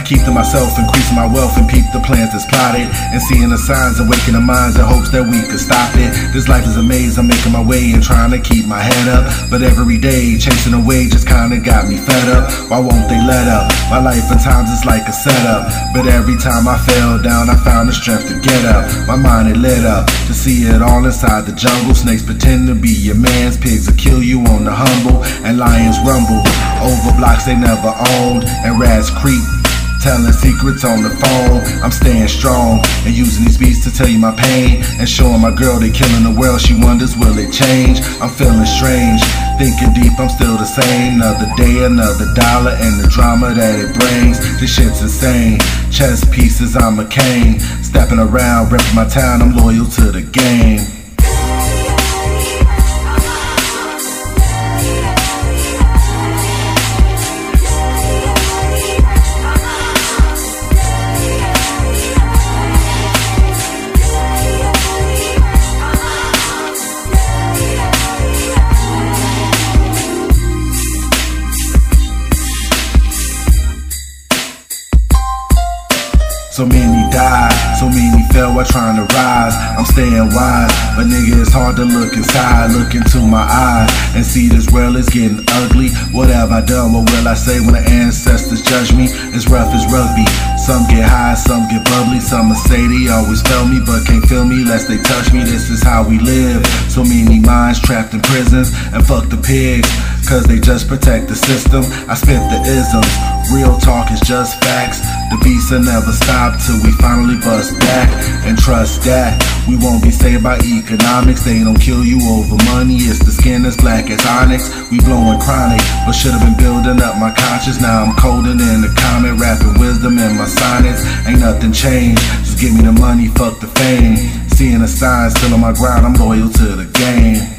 keep to myself, increasing my wealth and peep the plans that's plotted, and seeing the signs and waking the minds in hopes that we could stop it. This life is a maze, I'm making my way and trying to keep my head up, but every day chasing away just kinda got me fed up. Why won't they let up? My life at times is like a setup, but every time I fell down I found the strength to get up. My mind it lit up to see it all inside the jungle. Snakes pretend to be your mans, pigs will kill you on the humble, and lions rumble over blocks they never owned, and rats creep telling secrets on the phone. I'm staying strong and using these beats to tell you my pain, and showing my girl they killing the world. She wonders will it change. I'm feeling strange, thinking deep, I'm still the same. Another day, another dollar, and the drama that it brings. This shit's insane. Chess pieces, I'm a king. Stepping around, repping my town, I'm loyal to the game. So many died, so many fell while trying to rise. I'm staying wise, but nigga it's hard to look inside. Look into my eyes and see this world is getting ugly. What have I done? What will I say when the ancestors judge me? It's rough as rugby. Some get high, some get bubbly. Some will say they always felt me, but can't feel me lest they touch me. This is how we live. So many minds trapped in prisons, and fuck the pigs, cause they just protect the system. I spit the isms, real talk is just facts. The beats will never stop till we finally bust back. And trust that we won't be saved by economics. They don't kill you over money, it's the skin that's black as onyx. We blowing chronic, but should've been building up my conscience. Now I'm coding in the comment, rapping wisdom in my sonnets. Ain't nothing changed, just give me the money, fuck the fame. Seeing the signs, still on my grind, I'm loyal to the game.